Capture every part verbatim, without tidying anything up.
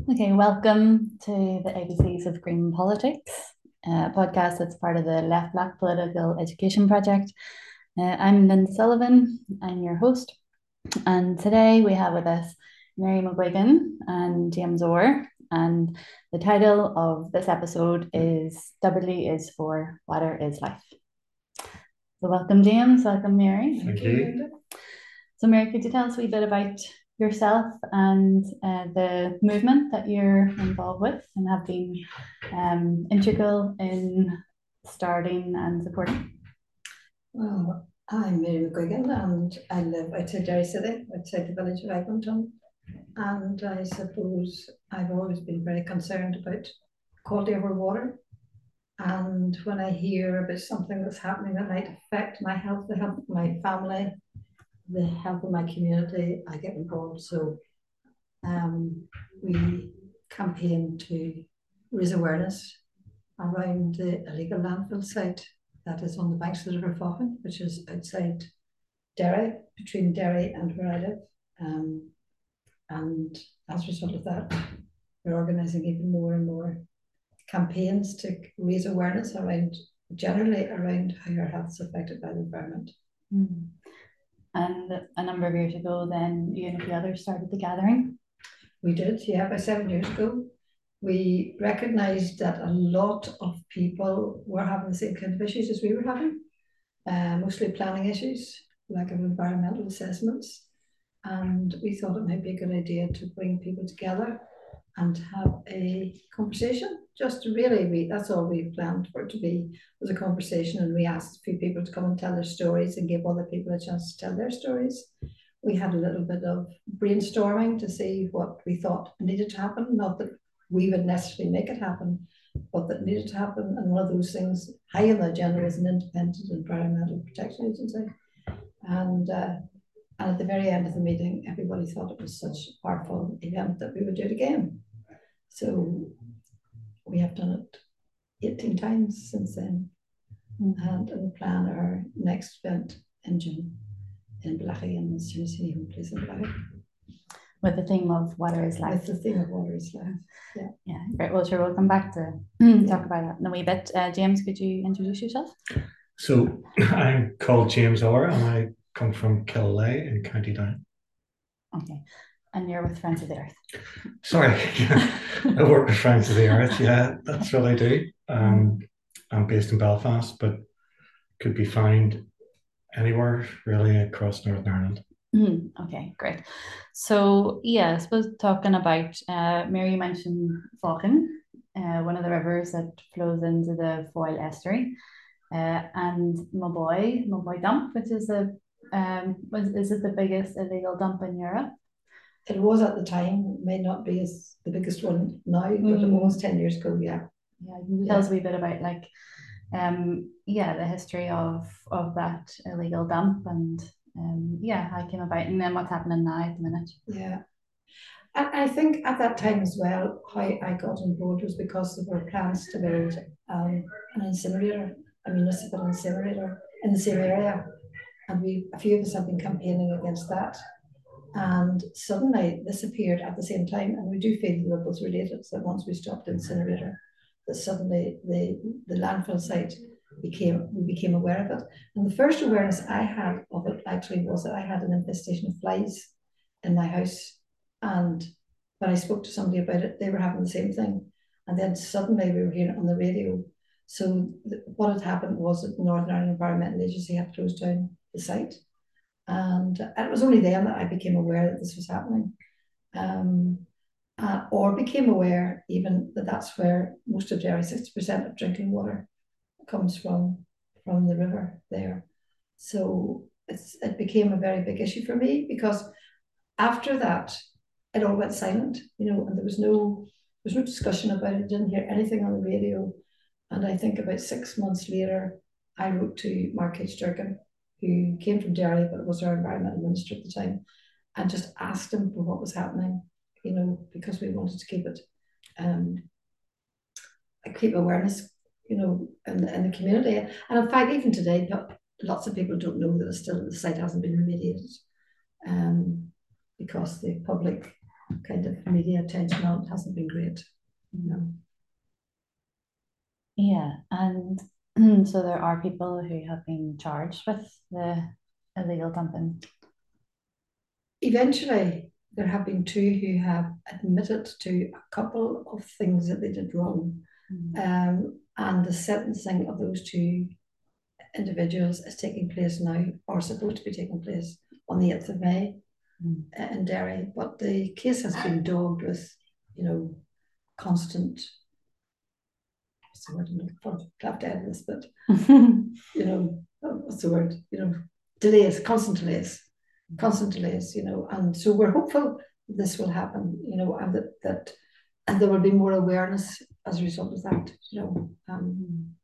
Okay, welcome to the A B Cs of Green Politics, a podcast that's part of the Left Black Political Education Project. Uh, I'm Linda Sullivan, I'm your host, and today we have with us Mary McGuigan and James Orr, and the title of this episode is W is for Water is Life. So welcome James, welcome Mary. Thank you. So Mary, could you tell us a wee bit about yourself and uh, the movement that you're involved with and have been um, integral in starting and supporting? Well, I'm Mary McGuigan and I live outside Derry City, outside the village of Eglinton. And I suppose I've always been very concerned about quality of our water. And when I hear about something that's happening that might affect my health, the health of my family, the health of my community, I get involved. So um, we campaign to raise awareness around the illegal landfill site that is on the banks of the River Faughan, which is outside Derry, between Derry and where I live. Um, and as a result of that, we're organising even more and more campaigns to raise awareness around, generally around how your health is affected by the environment. Mm. And a number of years ago, then you and a few others started the gathering. We did, yeah, about seven years ago. We recognised that a lot of people were having the same kind of issues as we were having, uh, mostly planning issues, lack of environmental assessments. And we thought it might be a good idea to bring people together and have a conversation. Just really, we that's all we planned for it to be, was a conversation. And we asked a few people to come and tell their stories and give other people a chance to tell their stories. We had a little bit of brainstorming to see what we thought needed to happen. Not that we would necessarily make it happen, but that needed to happen. And one of those things high on the agenda is an independent environmental protection agency. And uh, and at the very end of the meeting, everybody thought it was such a powerful event that we would do it again. So we have done it eighteen times since then. Mm-hmm. And we plan our next event in June in Blachy, in the Sinisini Home Place in Blachy. With the theme of water is life. With the theme of water is life. Yeah. Yeah, great. Well, sure, we'll come back to yeah. talk about that in a wee bit. Uh, James, could you introduce yourself? So I'm called James Orr and I come from Killaloe in County Down. Okay. And you're with Friends of the Earth. Sorry, I work with Friends of the Earth. Yeah, that's what I do. Um, I'm based in Belfast, but could be found anywhere really across Northern Ireland. Mm, okay, great. So yeah, I suppose talking about, uh, Mary mentioned Faughan, uh, one of the rivers that flows into the Foyle estuary, uh, and Moboy, Moboy Dump, which is a, um, was, is it the biggest illegal dump in Europe? It was at the time, it may not be as the biggest one now, but mm. it was ten years ago, yeah. Yeah, can you tell us a wee bit about like, um, yeah, the history of, of that illegal dump and um, yeah, how it came about and then what's happening now at the minute. Yeah. I, I think at that time as well, how I got on board was because there were plans to build um, an incinerator, a municipal incinerator in the same area. And we, a few of us have been campaigning against that. And suddenly this appeared at the same time. And we do feel that it was related, so that once we stopped the incinerator, that suddenly the, the landfill site became, we became aware of it. And the first awareness I had of it actually was that I had an infestation of flies in my house. And when I spoke to somebody about it, they were having the same thing. And then suddenly we were hearing it on the radio. So th- what had happened was that the Northern Ireland Environmental Agency had closed down the site. And, and it was only then that I became aware that this was happening. Um, uh, or became aware even that that's where most of Derry, sixty percent of drinking water comes from, from the river there. So it's, it became a very big issue for me because after that, it all went silent, you know, and there was no, there was no discussion about it. I didn't hear anything on the radio. And I think about six months later, I wrote to Mark H. Durkin, who came from Derry, but was our environmental minister at the time, and just asked him for what was happening, you know, because we wanted to keep it, um, keep awareness, you know, in, in the community. And in fact, even today, lots of people don't know that it's still, the site hasn't been remediated, um, because the public kind of media attention on it hasn't been great. You know. Yeah, and so there are people who have been charged with the illegal dumping. Eventually, there have been two who have admitted to a couple of things that they did wrong. Mm. Um, and the sentencing of those two individuals is taking place now, or supposed to be taking place on the eighth of May mm. in Derry. But the case has been dogged with, you know, constant, what's the word I'm looking for? Clap dead this, but, you know, what's the word? You know, delays, constant delays. constant delays, you know, and so we're hopeful this will happen, you know, and that, that and there will be more awareness as a result of that, you know. Um,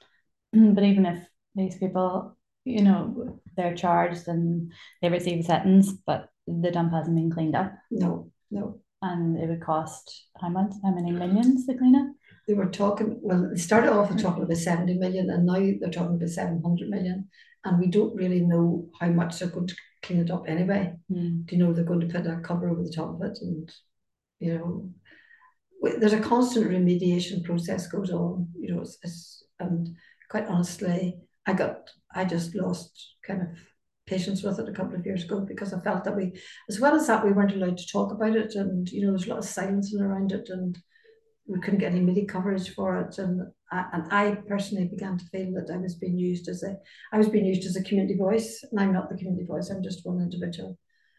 but even if these people, you know, they're charged and they receive a sentence, but the dump hasn't been cleaned up. No, no. And it would cost how much, how many millions to clean up? They were talking, well, they started off with talking about seventy million, and now they're talking about seven hundred million. And we don't really know how much they're going to clean it up anyway. Mm. Do you know they're going to put a cover over the top of it? And, you know, there's a constant remediation process goes on, you know, it's, it's, and quite honestly, I got, I just lost kind of patience with it a couple of years ago because I felt that we, as well as that, we weren't allowed to talk about it. And, you know, there's a lot of silencing around it, and we couldn't get any media coverage for it. And I, and I personally began to feel that I was being used as a, I was being used as a community voice, and I'm not the community voice, I'm just one individual.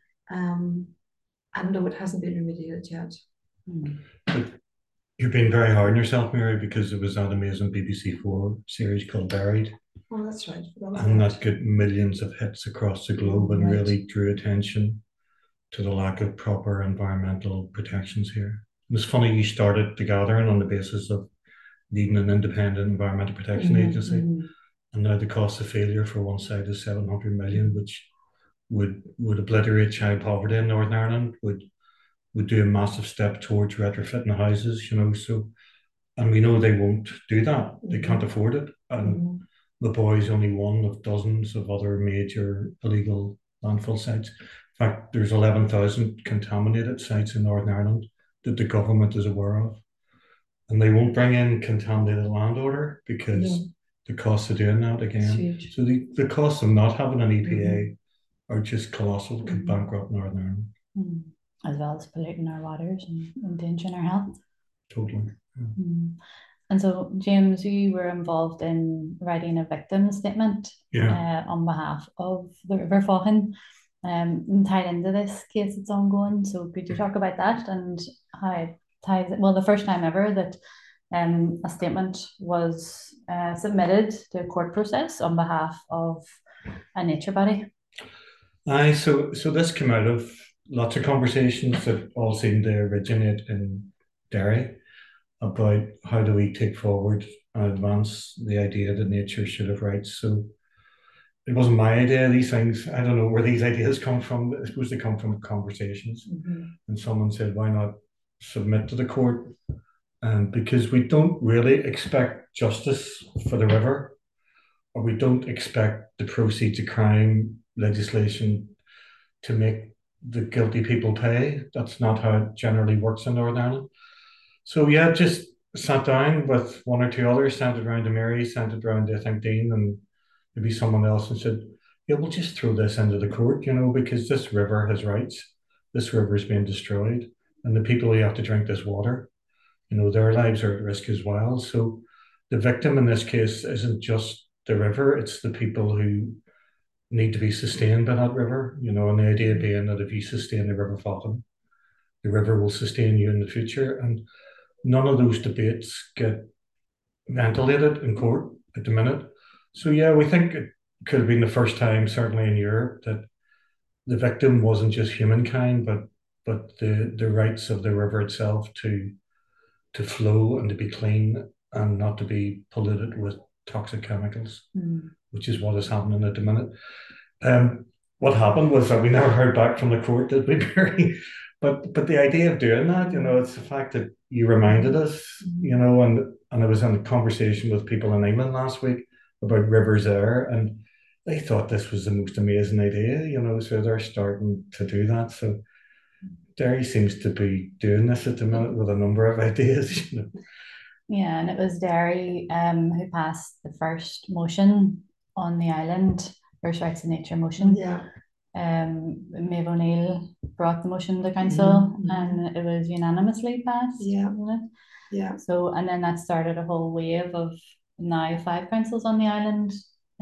Um, and no, it hasn't been remediated yet. Mm. But you've been very hard on yourself, Mary, because it was that amazing B B C Four series called Buried. Oh, that's right. And that got millions of hits across the globe and right. really drew attention to the lack of proper environmental protections here. It was funny you started the gathering on the basis of needing an independent environmental protection mm-hmm, agency, mm-hmm. and now the cost of failure for one side is seven hundred million, which would would obliterate child poverty in Northern Ireland, would would do a massive step towards retrofitting the houses, you know. So, and we know they won't do that; mm-hmm. they can't afford it. And mm-hmm. the boy's only one of dozens of other major illegal landfill sites. In fact, there's eleven thousand contaminated sites in Northern Ireland that the government is aware of. And they won't bring in contaminated land order because no. the cost of doing that again. So the, the costs of not having an E P A mm-hmm. are just colossal, mm-hmm. could bankrupt Northern Ireland. Mm-hmm. As well as polluting our waters and endangering our health. Totally. Yeah. Mm-hmm. And so, James, you were involved in writing a victim statement yeah. uh, on behalf of the River Faughan. Um, tied into this case that's ongoing. So could you talk about that and how it ties it? Well, the first time ever that um, a statement was uh, submitted to a court process on behalf of a nature body. Aye, so so this came out of lots of conversations that all seemed to originate in Derry about how do we take forward and advance the idea that nature should have rights. So it wasn't my idea, these things, I don't know where these ideas come from. I suppose they come from conversations. Mm-hmm. And someone said, why not submit to the court? Um, because we don't really expect justice for the river, or we don't expect the proceeds of crime legislation to make the guilty people pay. That's not how it generally works in Northern Ireland. So yeah, just sat down with one or two others, sent it around to Mary, sent it around to, I think, Dean, and maybe someone else, and said, yeah, we'll just throw this into the court, you know, because this river has rights. This river is being destroyed. And the people who have to drink this water, you know, their lives are at risk as well. So the victim in this case isn't just the river, it's the people who need to be sustained by that river, you know, and the idea being that if you sustain the River Faughan, the river will sustain you in the future. And none of those debates get ventilated in court at the minute. So yeah, we think it could have been the first time, certainly in Europe, that the victim wasn't just humankind, but but the, the rights of the river itself to to flow and to be clean and not to be polluted with toxic chemicals, mm. which is what is happening at the minute. Um, what happened was that we never heard back from the court, did we, Barry? But but the idea of doing that, you know, it's the fact that you reminded us, mm. you know, and and I was in a conversation with people in England last week about Rivers Air, and they thought this was the most amazing idea, you know, so they're starting to do that. So Derry seems to be doing this at the minute with a number of ideas. You know. Yeah, and it was Derry um, who passed the first motion on the island, first rights of nature motion. Yeah. Um, Maeve O'Neill brought the motion to council, Mhm, mhm. and it was unanimously passed. Yeah. Wasn't it? Yeah. So, and then that started a whole wave of now five councils on the island,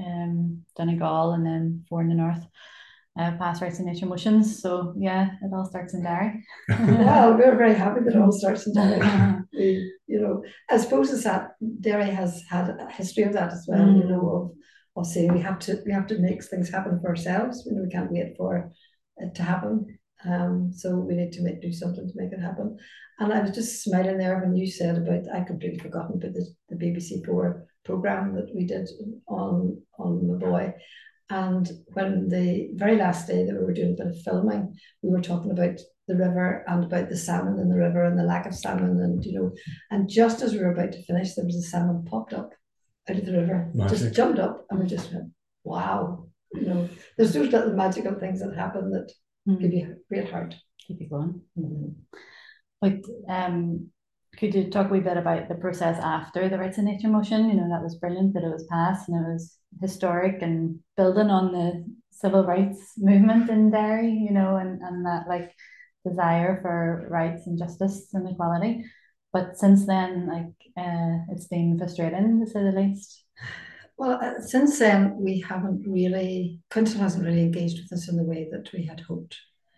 um, Donegal, and then four in the north, uh, pass rights of nature motions. So yeah, it all starts in Derry. Well, we're very happy that it all starts in Derry. We, you know, I suppose it's that Derry has had a history of that as well. Mm. You know, of of saying we have to we have to make things happen for ourselves. You know, we can't wait for it to happen. Um, so we need to make do something to make it happen. And I was just smiling there when you said about I completely forgotten about the, the B B C Four program that we did on on my boy. And when the very last day that we were doing a bit of filming, we were talking about the river and about the salmon in the river and the lack of salmon, and you know, and just as we were about to finish, there was a salmon popped up out of the river, Magic. just jumped up, and we just went, "Wow!" You know, there's those little magical things that happen that Mm. give you a great heart. Keep you going. Mhm. Like, um, could you talk a wee bit about the process after the rights of nature motion? You know, that was brilliant that it was passed and it was historic and building on the civil rights movement in Derry, you know, and, and that like desire for rights and justice and equality. But since then, like, uh, it's been frustrating to say the least. Well, uh, since then, we haven't really, council hasn't really engaged with us in the way that we had hoped.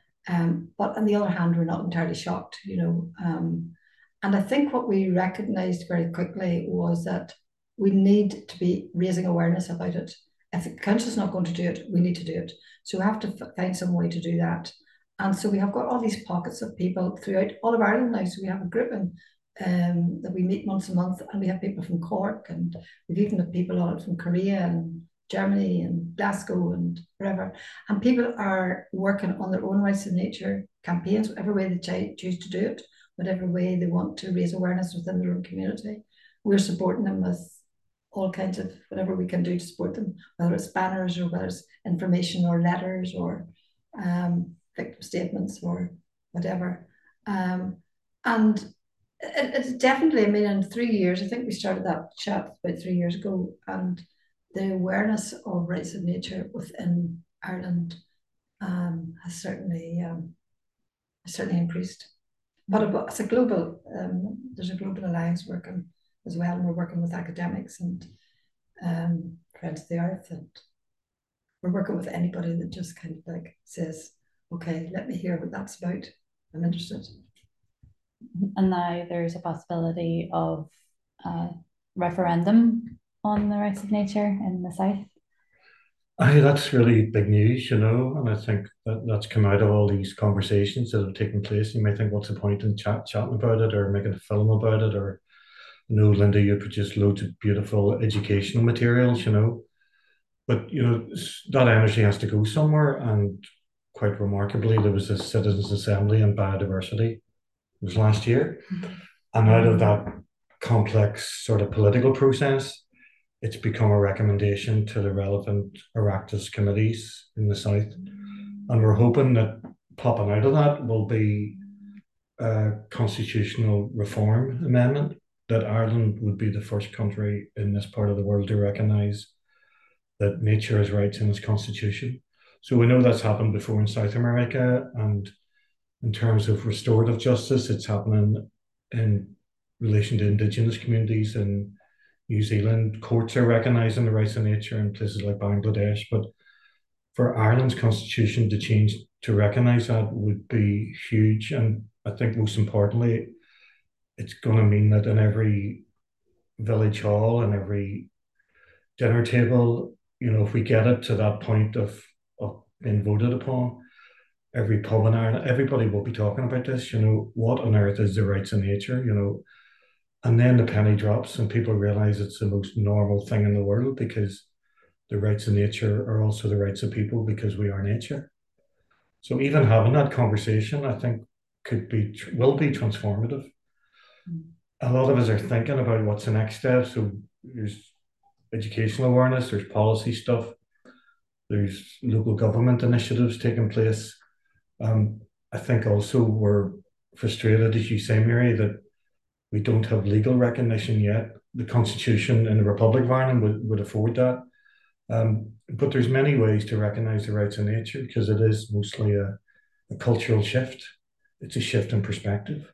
Um, but on the other hand, we're not entirely shocked, you know. Um, and I think what we recognised very quickly was that we need to be raising awareness about it. If the council's not going to do it, we need to do it. So we have to f- find some way to do that. And so we have got all these pockets of people throughout all of Ireland now. So we have a grouping um, that we meet once a month, and we have people from Cork, and we've even got people on it from Korea and Germany and Glasgow and wherever. And people are working on their own rights of nature campaigns, whatever way they choose to do it, whatever way they want to raise awareness within their own community. We're supporting them with all kinds of whatever we can do to support them, whether it's banners or whether it's information or letters or um, victim statements or whatever. Um, and it, it's definitely, I mean, in three years, I think we started that chat about three years ago, and the awareness of rights of nature within Ireland um, has certainly um, has certainly increased. But it's a global, um, there's a global alliance working as well, and we're working with academics and um, Friends of the Earth, and we're working with anybody that just kind of like says, okay, let me hear what that's about. I'm interested. And now there's a possibility of a referendum on the rights of nature in the south. I that's really big news, you know, and I think that that's come out of all these conversations that have taken place. You may think, what's the point in chat chatting about it or making a film about it? Or, you know, Linda, you produced loads of beautiful educational materials, you know, but you know that energy has to go somewhere. And quite remarkably, there was a citizens' assembly on biodiversity. It was last year, mm-hmm. and out of that complex sort of political process, it's become a recommendation to the relevant Oireachtas committees in the south. And we're hoping that popping out of that will be a constitutional reform amendment, that Ireland would be the first country in this part of the world to recognise that nature has rights in its constitution. So we know that's happened before in South America, and in terms of restorative justice, it's happening in relation to Indigenous communities in New Zealand. Courts are recognising the rights of nature in places like Bangladesh, but for Ireland's constitution to change to recognise that would be huge. And I think most importantly, it's going to mean that in every village hall and every dinner table, you know, if we get it to that point of, of being voted upon, every pub in Ireland, everybody will be talking about this, you know, what on earth is the rights of nature, you know, and then the penny drops and people realize it's the most normal thing in the world, because the rights of nature are also the rights of people, because we are nature. So even having that conversation, I think, could be, will be transformative. Mm. A lot of us are thinking about what's the next step. So there's educational awareness, there's policy stuff, there's local government initiatives taking place. Um, I think also we're frustrated, as you say, Mary, that we don't have legal recognition yet. The Constitution in the Republic of Ireland would, would afford that. Um, but there's many ways to recognise the rights of nature because it is mostly a, a cultural shift. It's a shift in perspective.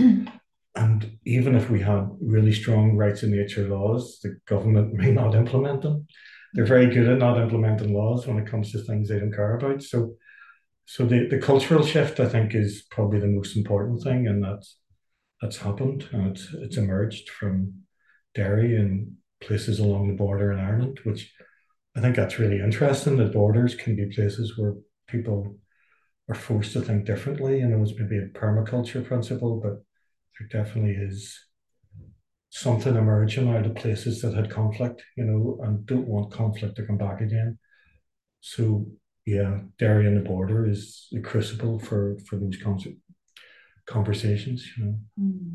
And even if we had really strong rights in nature laws, the government may not implement them. They're very good at not implementing laws when it comes to things they don't care about. So, so the, the cultural shift, I think, is probably the most important thing, and that's that's happened, and it's it's emerged from Derry and places along the border in Ireland, which I think that's really interesting. That borders can be places where people are forced to think differently. You know, it's maybe a permaculture principle, but there definitely is something emerging out of places that had conflict, you know, and don't want conflict to come back again. So yeah, Derry and the border is the crucible for for those conversations, you know. Mm.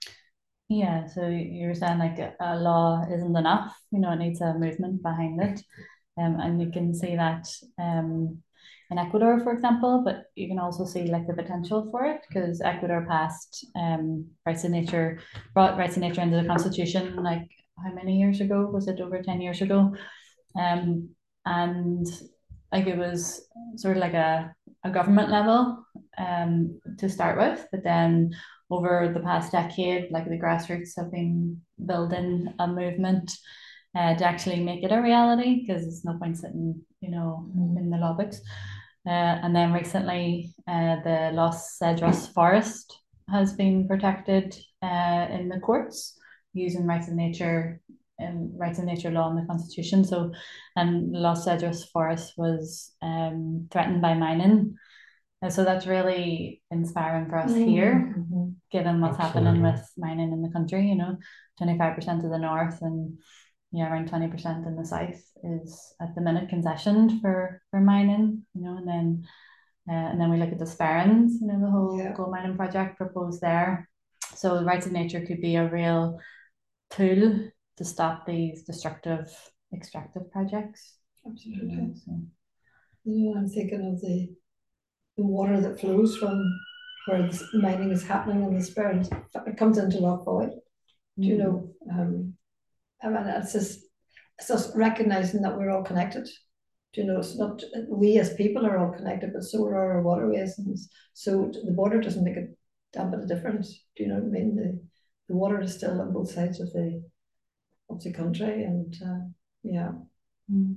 Yeah, so you're saying like a, a law isn't enough, you know, it needs a movement behind it. Um, and you can see that um, in Ecuador, for example, but you can also see like the potential for it because Ecuador passed um, rights of nature, brought rights of nature into the constitution like how many years ago? Was it over ten years ago? Um, and like it was sort of like a, a government level um, to start with, but then over the past decade, like the grassroots have been building a movement uh, to actually make it a reality because it's no point sitting, you know, mm. in the law books. Uh, and then recently, uh, the Los Cedros forest has been protected uh, in the courts using rights of nature and rights of nature law in the constitution. So, and Los Cedros forest was um, threatened by mining. And so that's really inspiring for us mm-hmm. here, mm-hmm. given what's Absolutely. happening with mining in the country. You know, twenty-five percent of the north and yeah, around twenty percent in the south is at the minute concessioned for for mining. You know, and then uh, and then we look at the Sperrins, you know, the whole yeah. gold mining project proposed there. So the rights of nature could be a real tool to stop these destructive extractive projects. Absolutely. You know, so. Yeah, I'm thinking of the the water that flows from where the mining is happening in the Sperrins. It comes into Lough Foyle. Mm-hmm. Do you know? Um, I mean, it's just it's just recognizing that we're all connected. Do you know? It's not we as people are all connected, but so are our waterways, and so the border doesn't make a damn bit of difference. Do you know what I mean? The the water is still on both sides of the of the country, and uh, yeah, mm.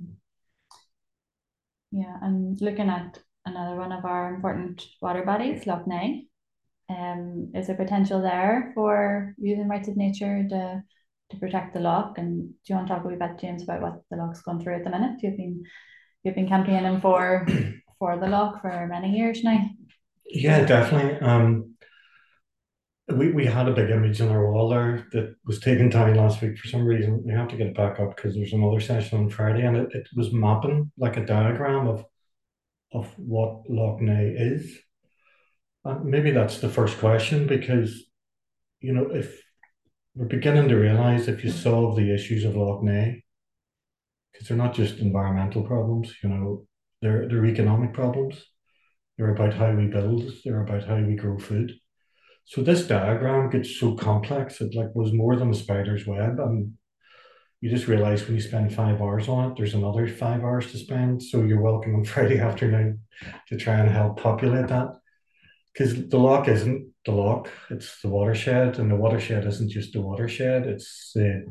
yeah, and looking at another one of our important water bodies, Lough Neagh. Um, is there potential there for using rights of nature to to protect the loch? And do you want to talk a wee bit, James, about what the loch's gone through at the minute? You've been you've been campaigning for for the loch for many years now. Yeah, definitely. Um, we we had a big image on our wall there that was taken down last week for some reason. We have to get it back up because there's another session on Friday, and it, it was mapping like a diagram of of what Lough Neagh is. And maybe that's the first question because, you know, if we're beginning to realize if you solve the issues of Lough Neagh, because they're not just environmental problems, you know, they're they're economic problems. They're about how we build. They're about how we grow food. So this diagram gets so complex it like was more than a spider's web, and you just realize when you spend five hours on it, there's another five hours to spend. So you're welcome on Friday afternoon to try and help populate that. Because the loch isn't the loch, it's the watershed, and the watershed isn't just the watershed, it's the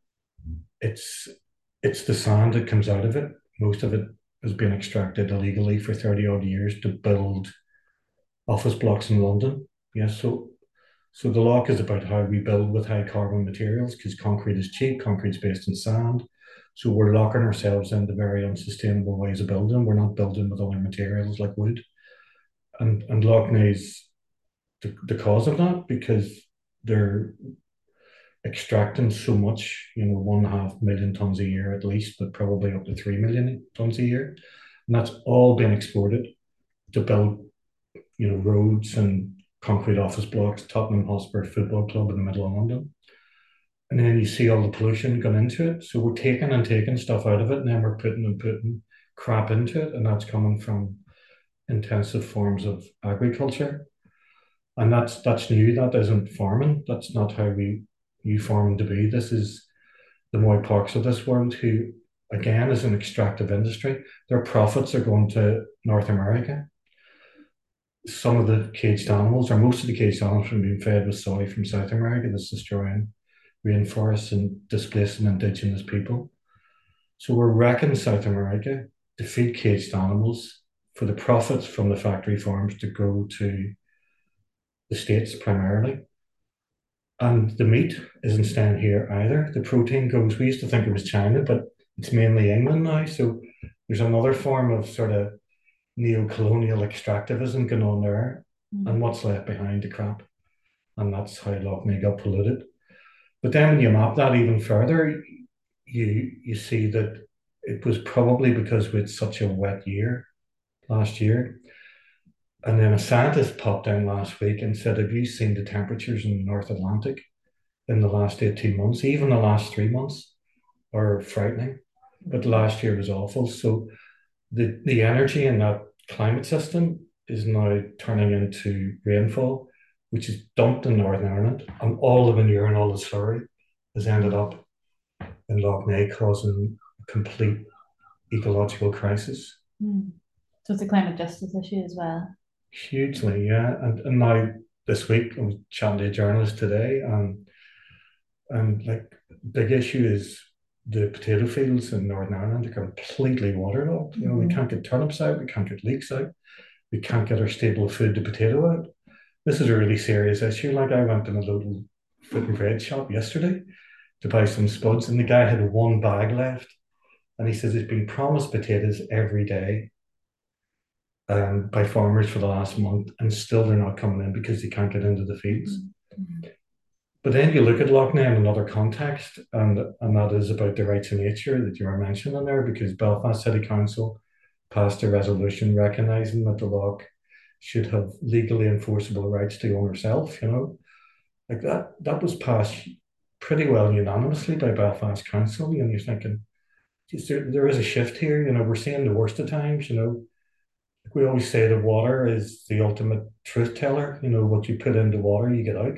it's it's the sand that comes out of it. Most of it has been extracted illegally for thirty odd years to build office blocks in London. Yes, so so the loch is about how we build with high carbon materials because concrete is cheap, concrete's based in sand. So we're locking ourselves into very unsustainable ways of building. We're not building with other materials like wood. And and Lough Neagh's the, the cause of that because they're extracting so much, you know, one and a half million tons a year at least, but probably up to three million tons a year. And that's all been exported to build, you know, roads and concrete office blocks, Tottenham Hotspur Football Club in the middle of London. And then you see all the pollution gone into it. So we're taking and taking stuff out of it, and then we're putting and putting crap into it, and that's coming from intensive forms of agriculture. And that's that's new. That isn't farming. That's not how we view farming to be. This is the Moy Parks of this world, who again is an extractive industry. Their profits are going to North America. Some of the caged animals, or most of the caged animals, are being fed with soy from South America that's destroying rainforests and displacing indigenous people. So we're wrecking South America to feed caged animals for the profits from the factory farms to go to the States primarily. And the meat isn't staying here either. The protein goes, we used to think it was China, but it's mainly England now. So there's another form of sort of neo-colonial extractivism going on there. Mm. And what's left behind the crap. And that's how Lough Neagh got polluted. But then when you map that even further, you you see that it was probably because we had such a wet year last year. And then a scientist popped in last week and said, have you seen the temperatures in the North Atlantic in the last eighteen months? Even the last three months are frightening. But last year was awful. So the, the energy in that climate system is now turning into rainfall, which is dumped in Northern Ireland. And all the manure and all the slurry has ended up in Lough Neagh, causing a complete ecological crisis. Mm. So it's a climate justice issue as well. Hugely, yeah. And, and now this week I was chatting to a journalist today, and and like big issue is the potato fields in Northern Ireland are completely waterlogged. You know, mm-hmm. we can't get turnips out, we can't get leeks out, we can't get our staple of food, the potato, out. This is a really serious issue. Like I went to a local fruit and veg shop yesterday to buy some spuds, and the guy had one bag left, and he says he's been promised potatoes every day um, by farmers for the last month, and still they're not coming in because they can't get into the fields. Mm-hmm. But then you look at Lough Neagh in another context, and, and that is about the rights of nature that you were mentioning there, because Belfast City Council passed a resolution recognising that the loch should have legally enforceable rights to own herself, you know. Like that, that was passed pretty well unanimously by Belfast Council, and you're thinking, there, there is a shift here, you know, we're seeing the worst of times, you know. Like we always say that water is the ultimate truth teller, you know, what you put into water, you get out.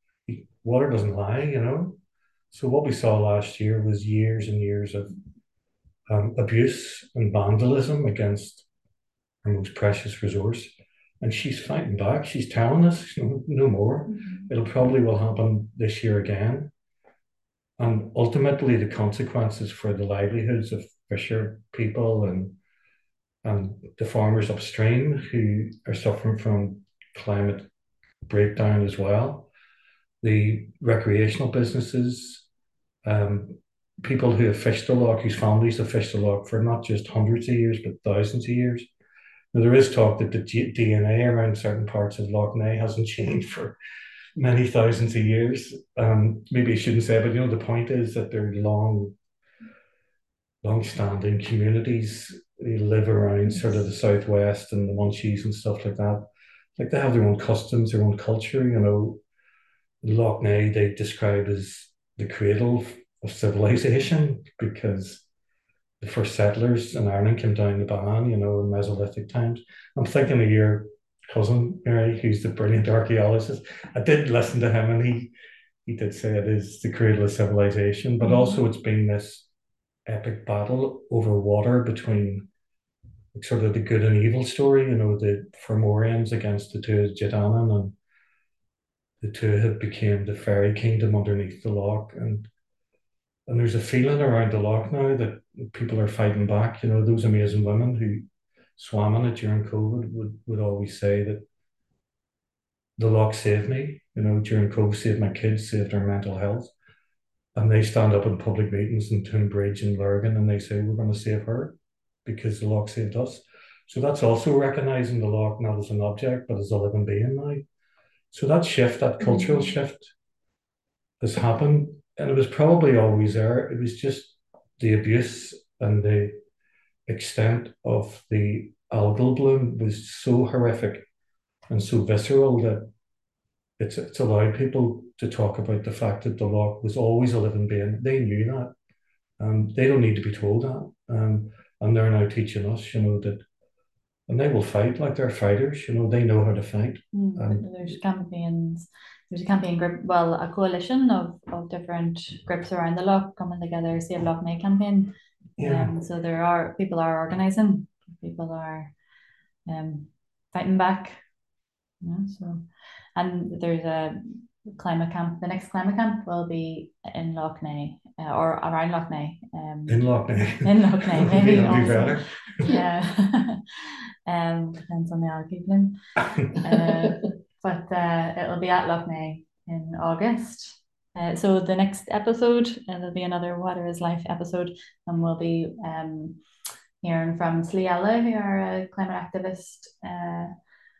Water doesn't lie, you know. So what we saw last year was years and years of um, abuse and vandalism against our most precious resource. And she's fighting back. She's telling us, you know, no more. Mm-hmm. It'll probably will happen this year again. And ultimately, the consequences for the livelihoods of fisher people and and the farmers upstream who are suffering from climate breakdown as well. The recreational businesses, um, people who have fished the loch, whose families have fished the loch for not just hundreds of years, but thousands of years. Now, there is talk that the D N A around certain parts of Lough Neagh hasn't changed for many thousands of years. Um, maybe I shouldn't say, but you know, the point is that they're long, long-standing communities. They live around sort of the southwest and the Munchies and stuff like that. Like they have their own customs, their own culture, you know. Lough Neagh they describe as the cradle of civilization because the first settlers in Ireland came down the Bann, you know, in Mesolithic times. I'm thinking of your cousin, Mary, who's the brilliant archaeologist. I did listen to him, and he he did say it is the cradle of civilization, but mm-hmm. also it's been this epic battle over water between sort of the good and evil story, you know, the Fomorians against the Tuatha Dé Danann, and the Tuatha became the fairy kingdom underneath the loch, and and there's a feeling around the loch now that people are fighting back. You know, those amazing women who swam in it during COVID would, would always say that the loch saved me, you know, during COVID, saved my kids, saved our mental health. And they stand up in public meetings in Toonbridge and Lurgan and they say, we're going to save her because the loch saved us. So that's also recognising the loch not as an object, but as a living being now. So that shift, that cultural mm-hmm. shift has happened, and it was probably always there. It was just the abuse and the extent of the algal bloom was so horrific and so visceral that it's, it's allowed people to talk about the fact that the loch was always a living being. They knew that. Um, they don't need to be told that. Um, and they're now teaching us, you know, that and they will fight like they're fighters. You know, they know how to fight. Mm, Um, there's campaigns. There's a campaign group, well, a coalition of, of different groups around the loch coming together, Save Loch Nay campaign. yeah, Um, so there are people are organising, people are um fighting back. Yeah, so and there's a climate camp. The next climate camp will be in Loch Nay uh, or around Loch Nay. Um, in Loch Nay. in Loch Nay, It'll be- maybe it'll be also. better. Yeah. um, depends on the algae bloom. Uh, but uh, it'll be at Loch Nay in August. Uh, so the next episode, uh, there'll be another Water is Life episode, and we'll be um, hearing from Sliella, who are a climate activist uh,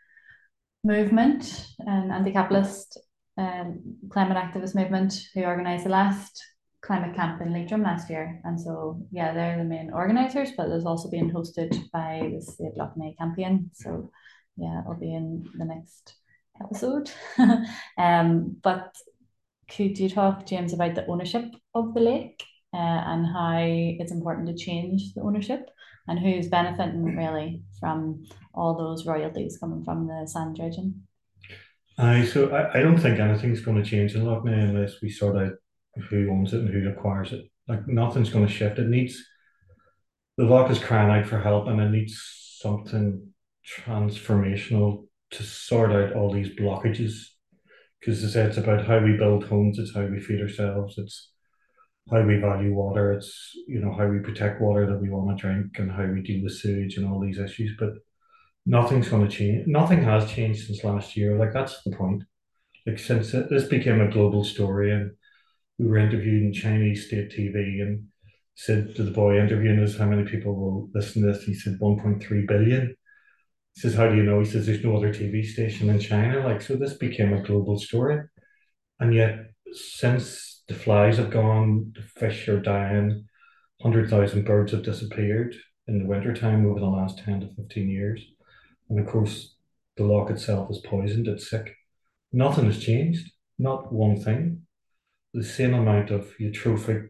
movement, an anti-capitalist um, climate activist movement, who organised the last climate camp in Leitrim last year. And so, yeah, they're the main organisers, but it's also being hosted by the Save Loch Nay campaign. So, yeah, it'll be in the next episode. um, but could you talk, James, about the ownership of the lake uh, and how it's important to change the ownership and who's benefiting really from all those royalties coming from the sand dredging? Aye, so I, I don't think anything's going to change in Loch Nay unless we sort out who owns it and who acquires it. Like nothing's going to shift. It needs the loch is crying out for help, and it needs something transformational to sort out all these blockages. Because as I said, it's about how we build homes, it's how we feed ourselves, it's how we value water, it's you know how we protect water that we want to drink, and how we deal with sewage and all these issues. But nothing's going to change. Nothing has changed since last year. Like that's the point. Like since it, this became a global story, and we were interviewing Chinese state T V, and said to the boy interviewing us, how many people will listen to this? He said one point three billion. He says, how do you know? He says, there's no other T V station in China. Like, so this became a global story. And yet, since the flies have gone, the fish are dying, one hundred thousand birds have disappeared in the wintertime over the last ten to fifteen years. And of course, the loch itself is poisoned, it's sick. Nothing has changed, not one thing. The same amount of eutrophic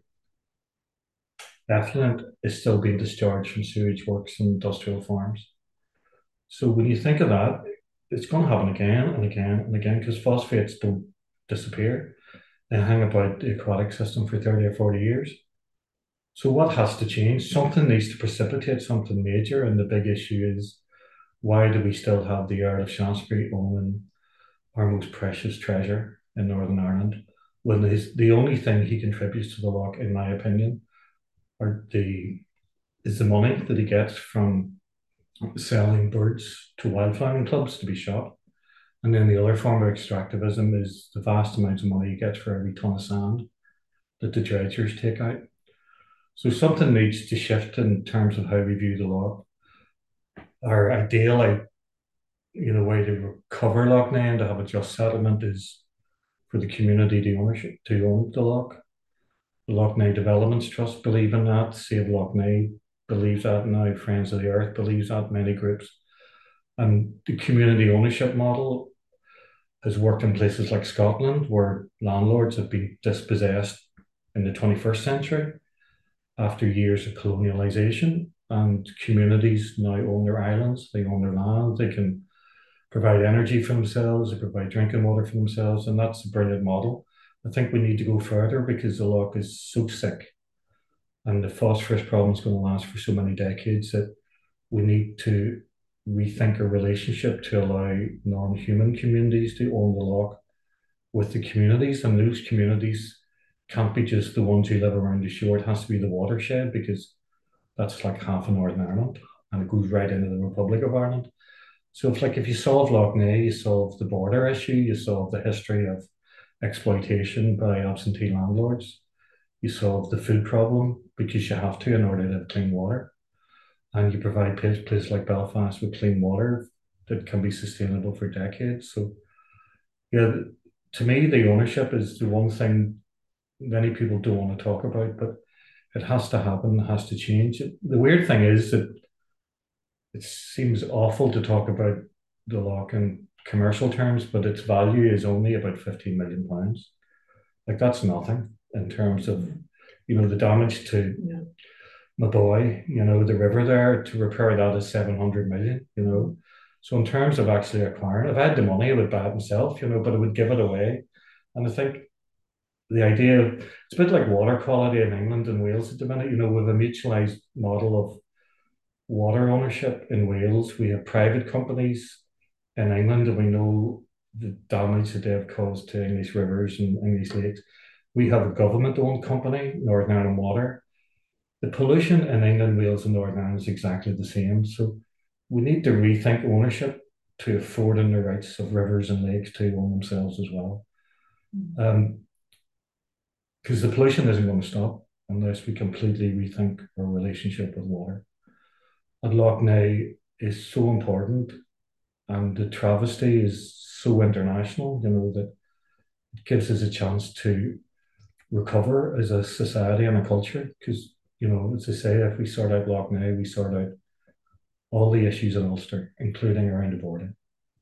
effluent is still being discharged from sewage works and industrial farms. So when you think of that, it's going to happen again and again and again because phosphates don't disappear. They hang about the aquatic system for thirty or forty years. So what has to change? Something needs to precipitate something major. And the big issue is, why do we still have the Earl of Shaftesbury owning our most precious treasure in Northern Ireland, when his, the only thing he contributes to the loch, in my opinion, are the is the money that he gets from selling birds to wildflowering clubs to be shot. And then the other form of extractivism is the vast amounts of money he gets for every ton of sand that the dredgers take out. So something needs to shift in terms of how we view the loch. Our ideal, you know, way to recover Loch Nay and to have a just settlement is for the community to ownership to own the loch. The Loch Nay Developments Trust believe in that. Save Loch Nay believes that now. Friends of the Earth believes that. Many groups. And the community ownership model has worked in places like Scotland, where landlords have been dispossessed in the twenty-first century after years of colonialization. And communities now own their islands, they own their land, they can provide energy for themselves, they provide drinking water for themselves, and that's a brilliant model. I think we need to go further because the loch is so sick and the phosphorus problem is going to last for so many decades that we need to rethink our relationship to allow non-human communities to own the loch with the communities, and those communities can't be just the ones who live around the shore. It has to be the watershed because that's like half of Northern Ireland and it goes right into the Republic of Ireland. So it's like if you solve Loch Nay, you solve the border issue, you solve the history of exploitation by absentee landlords, you solve the food problem because you have to in order to have clean water, and you provide places like Belfast with clean water that can be sustainable for decades. So yeah, to me, the ownership is the one thing many people don't want to talk about, but it has to happen, it has to change. The weird thing is that it seems awful to talk about the loch in commercial terms, but its value is only about fifteen million pounds. Like that's nothing in terms of, you know, the damage to Yeah. my boy, you know, the river there to repair that is seven hundred million, you know. So in terms of actually acquiring, if I had the money, I would buy it myself, you know, but I would give it away. And I think the idea of it's a bit like water quality in England and Wales at the minute, you know, with a mutualised model of water ownership in Wales. We have private companies in England, and we know the damage that they've caused to English rivers and English lakes. We have a government-owned company, Northern Ireland Water. The pollution in England, Wales, and Northern Ireland is exactly the same. So we need to rethink ownership to affording the rights of rivers and lakes to own themselves as well. Um, because the pollution isn't going to stop unless we completely rethink our relationship with water. And Lough Neagh is so important, and the travesty is so international, you know, that it gives us a chance to recover as a society and a culture. Because, you know, as I say, if we sort out Lough Neagh, we sort out all the issues in Ulster, including around the border.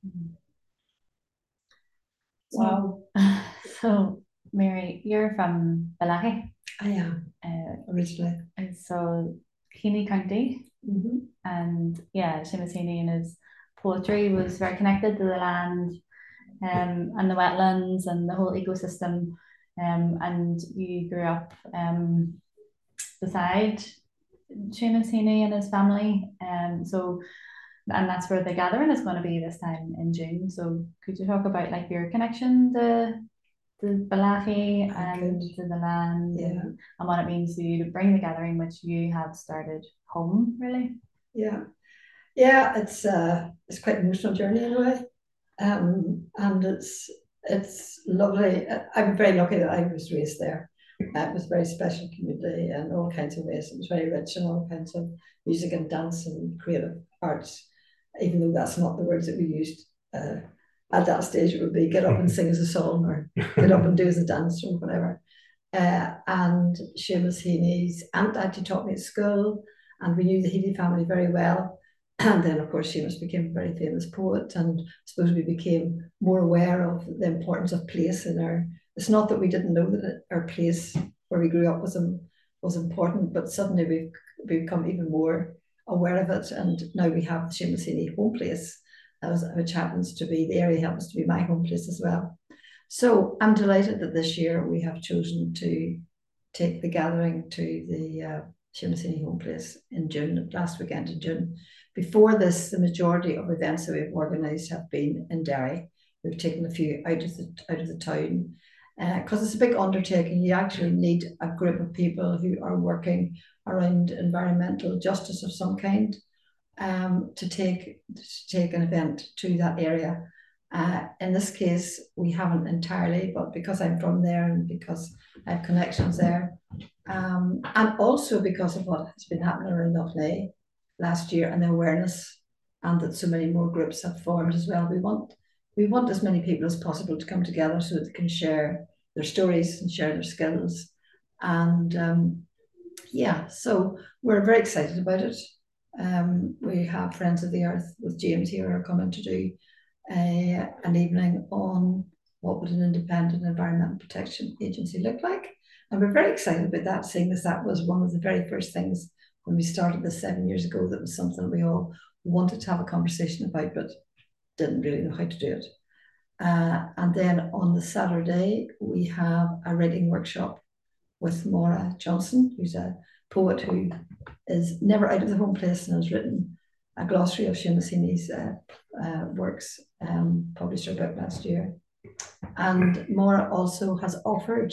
Wow. So, Mary, you're from Balachi. I am Uh, originally. and so, Keene County. Mm-hmm. And yeah, Seamus Heaney and his poetry was very connected to the land um, and the wetlands and the whole ecosystem. Um, and you grew up um, beside Seamus Heaney and his family. Um, so, and that's where the gathering is going to be this time in June. So, could you talk about like your connection to the Balachi and to the land, yeah. and, and what it means to you to bring the gathering, which you have started home, really? Yeah, yeah, it's uh, it's quite an emotional journey in a way, um, and it's it's lovely. I'm very lucky that I was raised there. Uh, it was a very special community in all kinds of ways. It was very rich in all kinds of music and dance and creative arts, even though that's not the words that we used. Uh, at that stage, it would be get up and sing as a song, or get up and do as a dance, or whatever. Uh, and Seamus Heaney's aunt actually taught me at school, and we knew the Heaney family very well. And then, of course, Seamus became a very famous poet, and I suppose we became more aware of the importance of place in our. It's not that we didn't know that our place where we grew up was um, was important, but suddenly we've, we've become even more aware of it, and now we have the Seamus Heaney home place, as, which happens to be, the area happens to be my home place as well. So I'm delighted that this year we have chosen to take the gathering to the uh, Seamus Heaney home place in June, last weekend in June. Before this, the majority of events that we've organised have been in Derry. We've taken a few out of the out of the town because uh, it's a big undertaking. You actually need a group of people who are working around environmental justice of some kind um, to take to take an event to that area. Uh, in this case, we haven't entirely, but because I'm from there and because I have connections there, um, and also because of what has been happening around Lough Neagh last year and the awareness, and that so many more groups have formed as well. We want we want as many people as possible to come together so that they can share their stories and share their skills. And um, yeah, so we're very excited about it. Um, we have Friends of the Earth with James here are coming to do a, an evening on what would an independent environmental protection agency look like. And we're very excited about that, seeing as that was one of the very first things when we started this seven years ago, that was something we all wanted to have a conversation about, but didn't really know how to do it. Uh, and then on the Saturday, we have a writing workshop with Maura Johnson, who's a poet who is never out of the home place and has written a glossary of Seamus Heaney's uh, uh, works, um, published her book last year. And Maura also has offered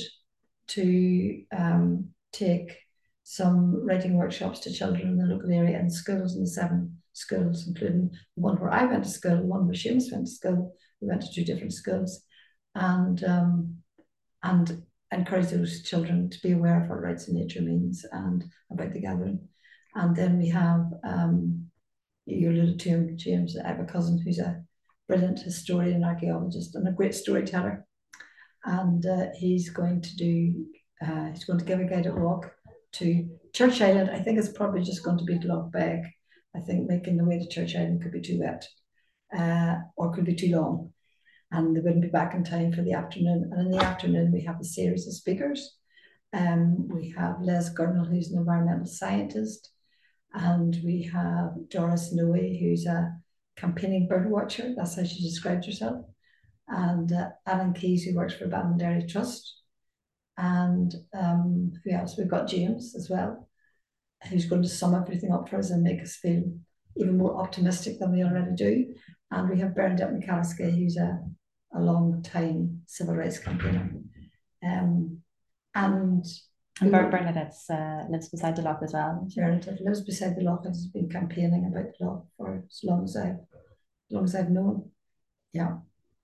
to um, take some writing workshops to children in the local area in schools, in the seven schools, including the one where I went to school, the one where Seamus went to school. We went to two different schools, and um, and encourage those children to be aware of what rights in nature means and about the gathering. And then we have, um, you alluded to him, James. I have a cousin who's a brilliant historian and archaeologist and a great storyteller, and uh, he's going to do, uh, he's going to give a guided walk to Church Island. I think it's probably just going to be to Lough Beg. I think making the way to Church Island could be too wet, uh, or could be too long, and they wouldn't be back in time for the afternoon. And in the afternoon, we have a series of speakers. Um, we have Les Gurnall, who's an environmental scientist, and we have Doris Noe, who's a campaigning bird watcher. That's how she described herself. And uh, Alan Keyes, who works for Bannon Dairy Trust. And um, who else? We've got James as well, who's going to sum everything up for us and make us feel even more optimistic than we already do. And we have Bernadette McCalliskey, who's a, a long time civil rights campaigner. Um, and and Ber- Bernadette uh, lives beside the loch as well. Bernadette lives beside the loch and has been campaigning about the loch for as long as I've, as long as I've known. Yeah.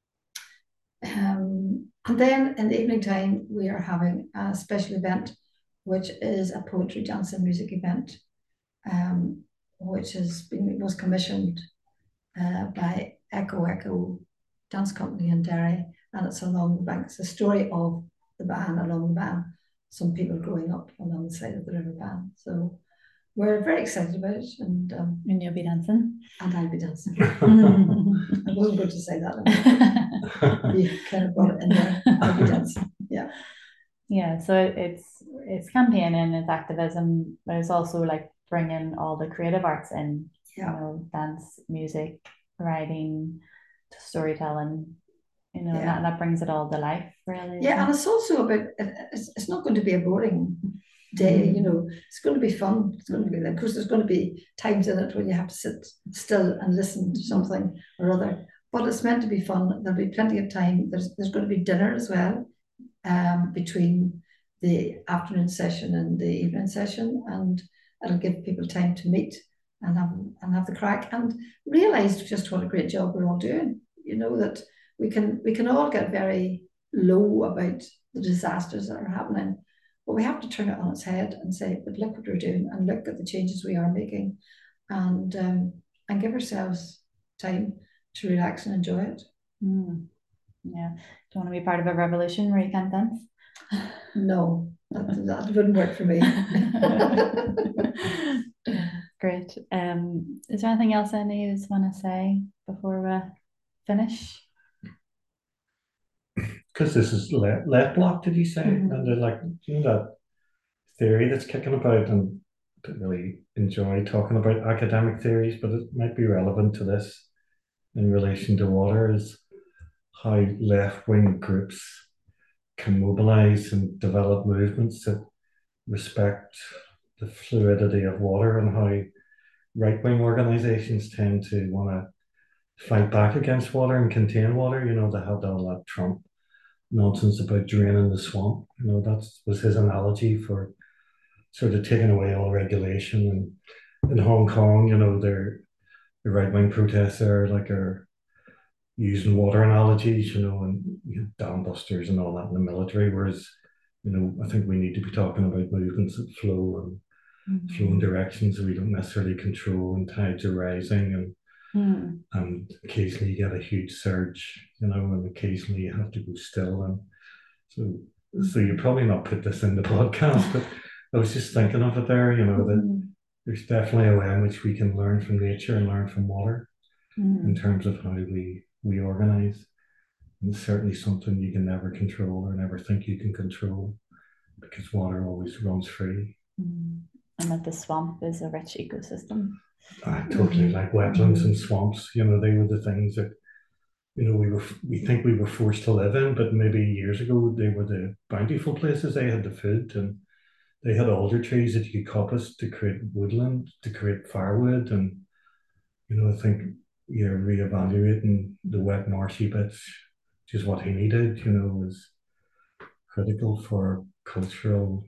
Um, and then in the evening time, we are having a special event, which is a poetry, dance, and music event, um, which has been was commissioned uh, by Echo Echo Dance Company in Derry, and it's along the bank. It's a story of the Bann, along the Bann, some people growing up along the side of the River Bann. So we're very excited about it, and um, and you'll be dancing, and I'll be dancing. I wasn't going to say that. You kind of brought it in there. I'll be dancing. Yeah. Yeah. So it's it's campaigning, it's activism, but it's also like bringing all the creative arts in. Yeah. You know, dance, music, writing, storytelling. You know, yeah. and, that, and that brings it all to life, really. Yeah, and it's also about it's, it's not going to be a boring day, you know, it's going to be fun. It's going to be, of course, there's going to be times in it when you have to sit still and listen to something or other, but it's meant to be fun. There'll be plenty of time. There's there's going to be dinner as well, um, between the afternoon session and the evening session, and it'll give people time to meet and have and have the crack and realise just what a great job we're all doing. You know, that we can we can all get very low about the disasters that are happening. But we have to turn it on its head and say, but look what we're doing, and look at the changes we are making, and um, and give ourselves time to relax and enjoy it. Mm. Yeah. Do you want to be part of a revolution where you can't dance? No, that, that wouldn't work for me. Great. Um, is there anything else any of you want to say before we finish? Because this is left, left block, did you say? Mm-hmm. And they're like, you know, that theory that's kicking about, and I don't really enjoy talking about academic theories, but it might be relevant to this in relation to water, is how left-wing groups can mobilize and develop movements that respect the fluidity of water, and how right-wing organizations tend to want to fight back against water and contain water. You know, they had all that Trump nonsense about draining the swamp. You know, that was his analogy for sort of taking away all regulation. And in Hong Kong, you know, they're the right-wing protests there, like, are using water analogies, you know, and you know, dam busters and all that in the military. Whereas, you know, I think we need to be talking about movements that flow and mm-hmm. flow in directions that we don't necessarily control, and tides are rising, and Mm. and occasionally you get a huge surge, you know, and occasionally you have to go still. And so, mm. so you probably not put this in the podcast, but I was just thinking of it there, you know, mm. that there's definitely a way in which we can learn from nature and learn from water mm. in terms of how we, we organize. And it's certainly something you can never control or never think you can control, because water always runs free. Mm. And that the swamp is a rich ecosystem. I totally mm-hmm. like wetlands mm-hmm. and swamps. You know, they were the things that, you know, we were we think we were forced to live in, but maybe years ago they were the bountiful places. They had the food, and they had alder trees that you could coppice to create woodland, to create firewood. And, you know, I think you're reevaluating the wet marshy bits, which is what he needed, you know, was critical for cultural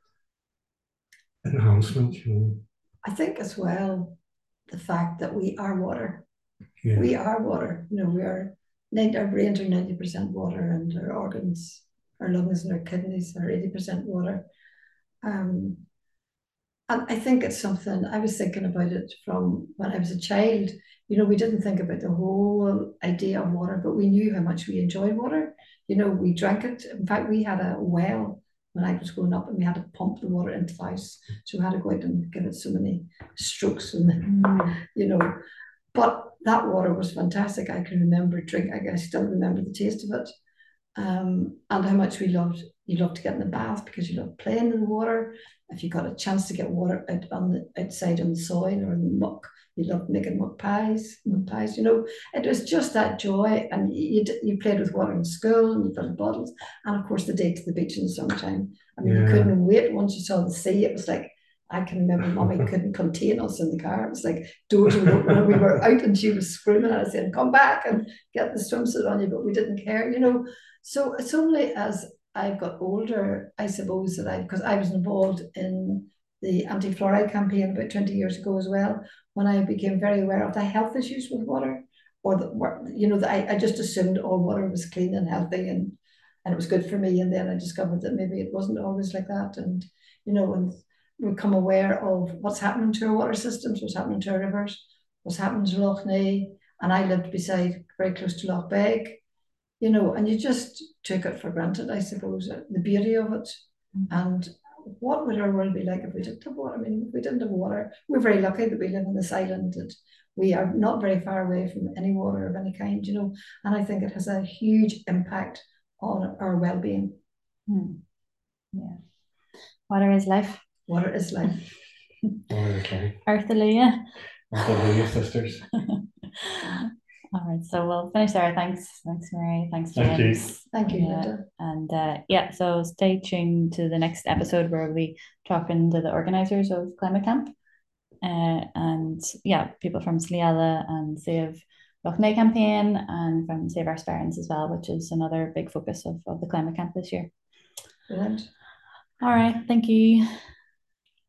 enhancement, you know. I think as well, the fact that we are water. Yeah. We are water. You know, we are, our brains are ninety percent water, and our organs, our lungs and our kidneys are eighty percent water. Um, and I think it's something, I was thinking about it from when I was a child. You know, we didn't think about the whole idea of water, but we knew how much we enjoyed water. You know, we drank it. In fact, we had a well when I was growing up, and we had to pump the water into the house. So we had to go out and give it so many strokes, and mm. you know, but that water was fantastic. I can remember drink. I still remember the taste of it, um, and how much we loved You love to get in the bath because you love playing in the water. If you got a chance to get water out on the outside on the soil or in the muck, you loved making muck pies, muck pies. You know, it was just that joy. And you you played with water in school, and you filled bottles, and of course the day to the beach in the summertime. I mean, yeah. You couldn't wait once you saw the sea. It was like, I can remember Mommy couldn't contain us in the car. It was like doors would open and we were out, and she was screaming at us saying, "Come back and get the swimsuit on you," but we didn't care, you know. So it's only as I've got older, I suppose, that I, because I was involved in the anti-fluoride campaign about twenty years ago as well, when I became very aware of the health issues with water, or the, you know, the, I, I just assumed all water was clean and healthy and, and it was good for me. And then I discovered that maybe it wasn't always like that. And, you know, and we become aware of what's happening to our water systems, what's happening to our rivers, what's happening to Lough Neagh. And I lived beside, very close to Lough Beg, you know, and you just took it for granted, I suppose, the beauty of it. Mm-hmm. And what would our world be like if we didn't have water? I mean, if we didn't have water, we're very lucky that we live on this island, that we are not very far away from any water of any kind, you know, and I think it has a huge impact on our well-being. Hmm. Yeah. Water is life. Water is life. Water is life. Earthalia. Earthalia sisters. All right, so we'll finish there. Thanks, thanks, Mary. Thanks, James. Thank you, Thank you, yeah. Linda. And uh, yeah, so stay tuned to the next episode where we'll be talking to the organisers of Climate Camp, uh, and yeah, people from Sliala and Save Lough Neagh campaign, and from Save Our Sparrans as well, which is another big focus of, of the Climate Camp this year. Brilliant. All right, thank you.